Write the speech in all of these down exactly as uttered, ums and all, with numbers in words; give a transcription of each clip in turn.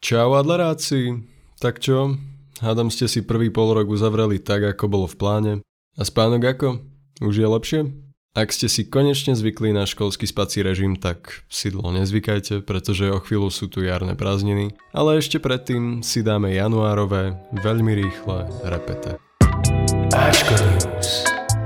Čau adleráci, tak čo? Hádam ste si prvý polrok uzavreli tak, ako bolo v pláne. A spánok ako? Už je lepšie? Ak ste si konečne zvykli na školský spací režim, tak si dlho nezvykajte, pretože o chvíľu sú tu jarné prázdniny. Ale ešte predtým si dáme januárové, veľmi rýchle repete. Ačko News.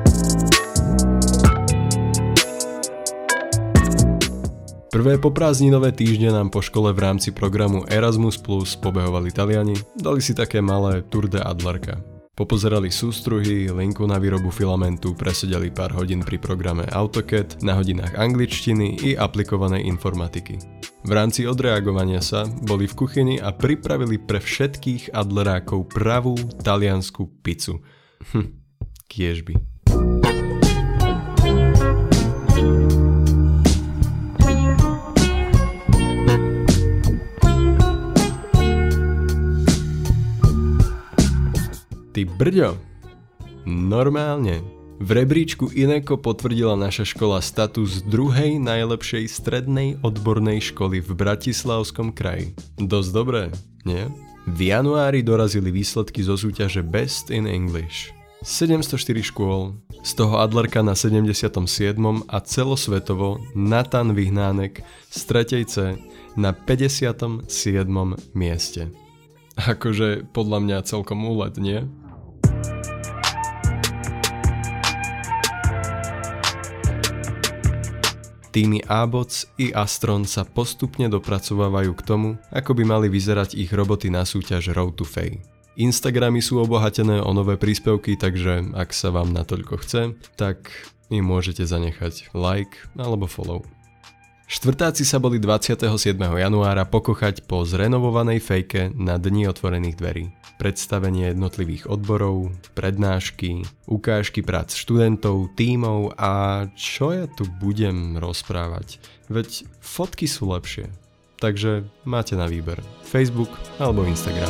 Prvé poprázdninové týždne nám po škole v rámci programu Erasmus plus pobehovali Taliani, dali si také malé Tour de Adlerka. Popozerali sústruhy, linku na výrobu filamentu, presedeli pár hodín pri programe AutoCAD, na hodinách angličtiny i aplikovanej informatiky. V rámci odreagovania sa boli v kuchyni a pripravili pre všetkých adlerákov pravú taliansku pizzu. Hm, kiežby. Ty brďo, normálne. V rebríčku Ineco potvrdila naša škola status druhej najlepšej strednej odbornej školy v Bratislavskom kraji. Dosť dobré, nie? V januári dorazili výsledky zo súťaže Best in English. sedemstoštyri škôl, z toho Adlerka na sedemdesiatom siedmom a celosvetovo Nathan Vyhnánek z tretej C na päťdesiatom siedmom mieste. Akože podľa mňa celkom úlet, nie? Týmy Aboc i Astron sa postupne dopracovávajú k tomu, ako by mali vyzerať ich roboty na súťaž Road to Fame. Instagramy sú obohatené o nové príspevky, takže ak sa vám natoľko chce, tak im môžete zanechať like alebo follow. Štvrtáci sa boli dvadsiateho siedmeho januára pokochať po zrenovovanej fejke na Dni otvorených dverí. Predstavenie jednotlivých odborov, prednášky, ukážky prác študentov, tímov a čo ja tu budem rozprávať? Veď fotky sú lepšie. Takže máte na výber Facebook alebo Instagram.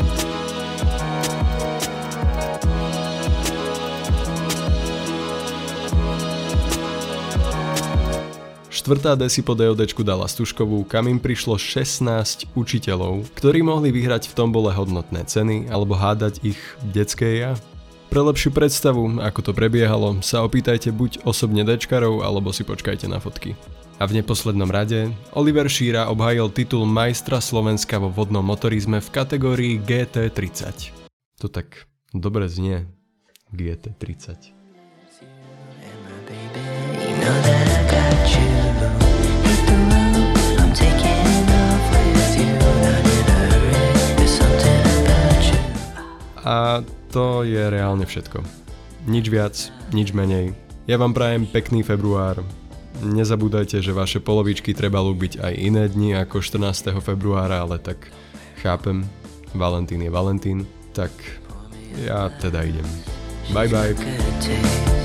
Štvrtá D si po DODčku dala Stužkovú, kam im prišlo šestnásť učiteľov, ktorí mohli vyhrať v tombole hodnotné ceny alebo hádať ich detské ja. Pre lepšiu predstavu, ako to prebiehalo, sa opýtajte buď osobne Dčkarov, alebo si počkajte na fotky. A v neposlednom rade Oliver Šíra obhájil titul majstra Slovenska vo vodnom motorizme v kategórii G T tridsať. To tak dobre znie, G T tridsať. A to je reálne všetko. Nič viac, nič menej. Ja vám prajem pekný február. Nezabúdajte, že vaše polovičky treba ľúbiť aj iné dni ako štrnásteho februára, ale tak chápem, Valentín je Valentín, tak ja teda idem. Bye bye.